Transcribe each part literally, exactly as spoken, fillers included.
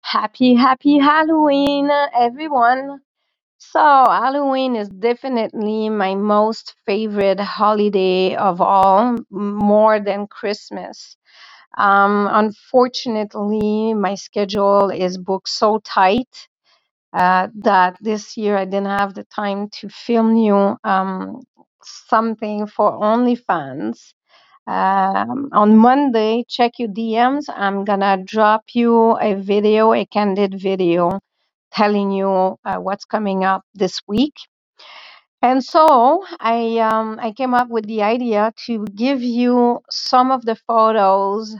Happy, happy Halloween, everyone. So, Halloween is definitely my most favorite holiday of all, more than Christmas. Um, unfortunately, my schedule is booked so tight uh, that this year I didn't have the time to film you um, something for OnlyFans. Um, on Monday, check your D Ms. I'm gonna drop you a video, a candid video telling you uh, what's coming up this week. And so I um, I came up with the idea to give you some of the photos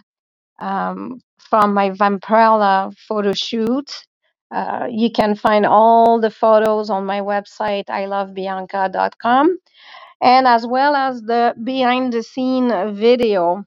um, from my Vampirella photo shoot. Uh, you can find all the photos on my website, i love bianca dot com, and as well as the behind the scene video.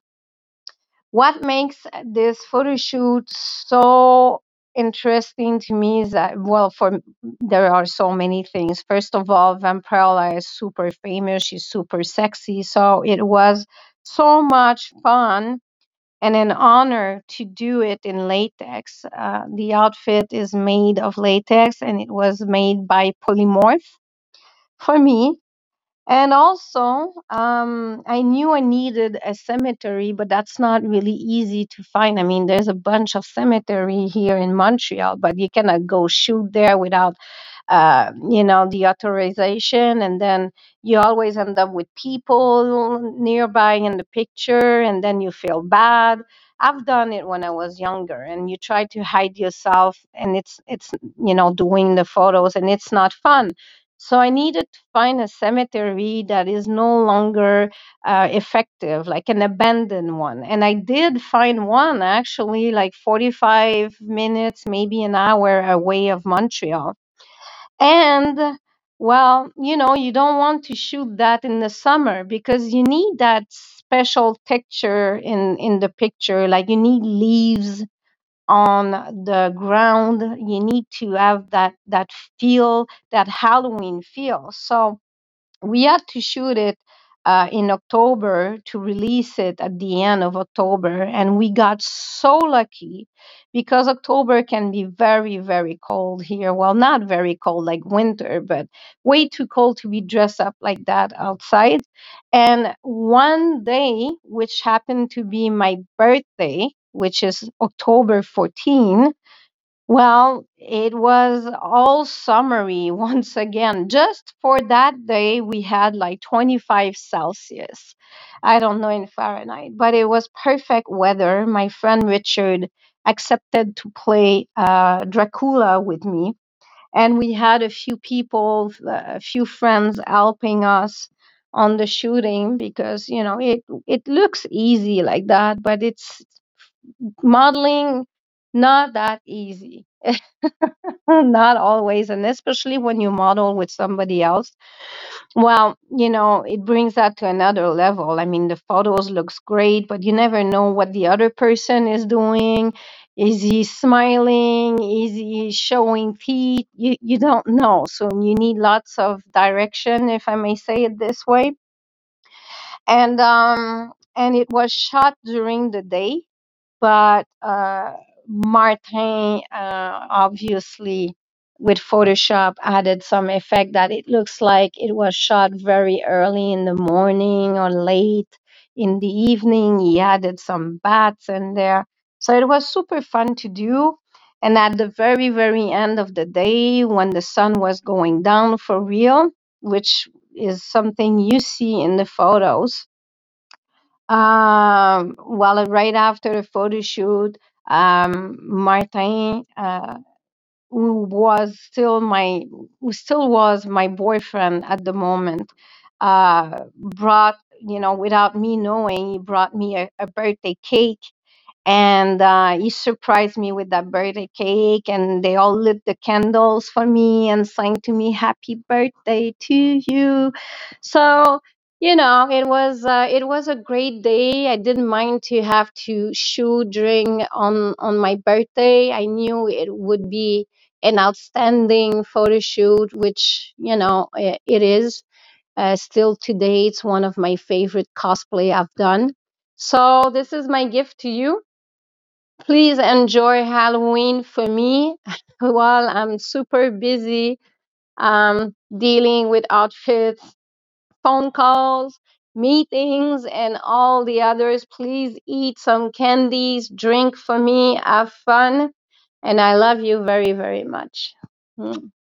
What makes this photo shoot so interesting to me is that, well, for there are so many things. First of all, Vampirella is super famous. She's super sexy. So it was so much fun and an honor to do it in latex. Uh, the outfit is made of latex and it was made by Polymorph for me. And also, um, I knew I needed a cemetery, but that's not really easy to find. I mean, there's a bunch of cemetery here in Montreal, but you cannot go shoot there without uh, you know, the authorization, and then you always end up with people nearby in the picture, and then you feel bad. I've done it when I was younger, and you try to hide yourself, and it's it's you know, doing the photos, and it's not fun. So I needed to find a cemetery that is no longer uh, effective, like an abandoned one. And I did find one actually, like forty-five minutes, maybe an hour away of Montreal. And well, you know, you don't want to shoot that in the summer because you need that special texture in in the picture. Like you need leaves on the ground. You need to have that that feel, that Halloween feel. So we had to shoot it uh, in October to release it at the end of October. And we got so lucky because October can be very, very cold here. Well, not very cold like winter, but way too cold to be dressed up like that outside. And one day, which happened to be my birthday, which is October fourteenth, well, it was all summery once again. Just for that day, we had like twenty-five Celsius. I don't know in Fahrenheit, but it was perfect weather. My friend Richard accepted to play uh, Dracula with me, and we had a few people, a few friends helping us on the shooting because you know it it looks easy like that, but it's modeling not that easy. Not always, and especially when you model with somebody else. Well, you know, it brings that to another level. I mean, the photos looks great, but you never know what the other person is doing. Is he smiling? Is he showing teeth? You you don't know. So you need lots of direction, if I may say it this way. And um and it was shot during the day, but uh, Martin uh, obviously with Photoshop added some effect that it looks like it was shot very early in the morning or late in the evening. He added some bats in there. So it was super fun to do. And at the very, very end of the day, when the sun was going down for real, which is something you see in the photos, um, well, right after the photo shoot, um, Martin, uh, who was still my, who still was my boyfriend at the moment, uh, brought, you know, without me knowing, he brought me a, a birthday cake, and uh, he surprised me with that birthday cake, and they all lit the candles for me and sang to me happy birthday to you. So you know, it was uh, it was a great day. I didn't mind to have to shoot during on on my birthday. I knew it would be an outstanding photo shoot, which you know it, it is. Uh, still today, it's one of my favorite cosplay I've done. So this is my gift to you Please enjoy Halloween for me while I'm super busy um, dealing with outfits, phone calls, meetings, and all the others. Please eat some candies, drink for me, have fun, and I love you very, very much.